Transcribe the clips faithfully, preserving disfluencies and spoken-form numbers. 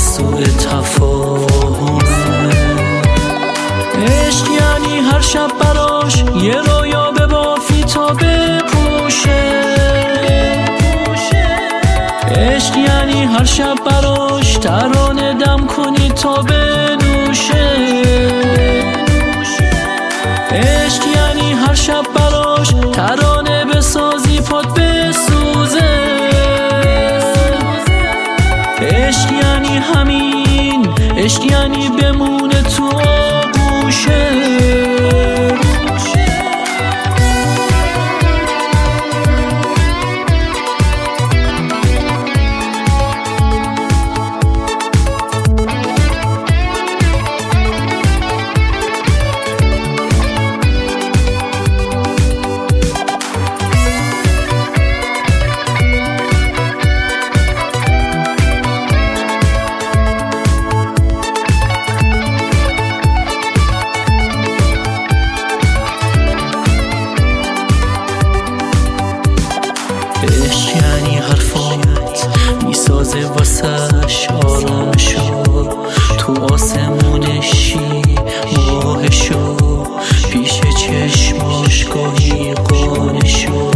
سوء تفاهمه. عشق یعنی هر شب براش یه رویا ببافی تا بپوشه. عشق یعنی هر شب براش ترانه دم کنی تا بنوشه. عشق یعنی هر شب براش ترانه بسازی پات بسوزه. عشق یعنی همین، عشق یعنی بمونه تو آغوشه. عشق یعنی حرفات میسازه واسش آرامشو، تو آسمونشی ماهشو، پیش چشماش گاهی قانشو.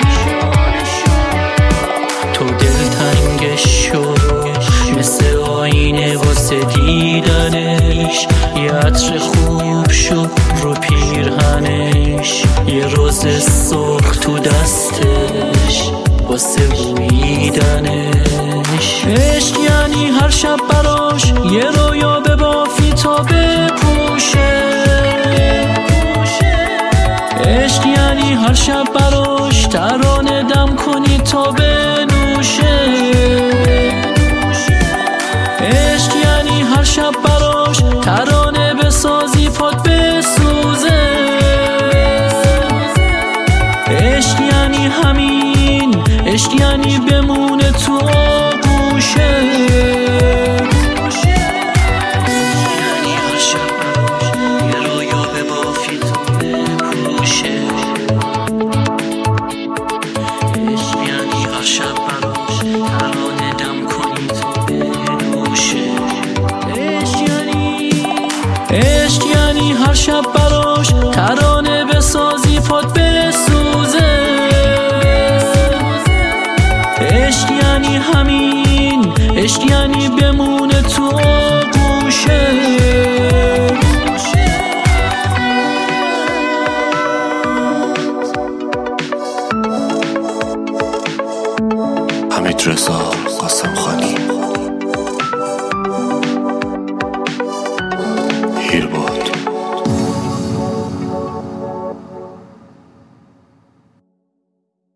تو دلتنگش شو مثل آینه واسه دیدنش، یه عطر خوب شو رو پیرهنش، یه روز سرخ تو دستش واسه بویدنش. عشق یعنی هر شب براش یه رویا ببافی تا بپوشه. عشق یعنی هر شب براش ترانه دم کنی تا بنوشه. عشق یعنی هر شب براش ترانه بسازی پات بسوزه. عشق یعنی همین، عشق یعنی بمونه تو آغوشه. یعنی هر شب یه رویا ببافی تا بپوشه. عشق یعنی هر شب براش ترانه دم کنی تا بنوشه. عشق یعنی عشق یعنی هر شب براش ترانه بسازی پات بسوزه. عشق یعنی همین، عشق یعنی بمونه تو آغوشه. حمید رضا قاسمخانی.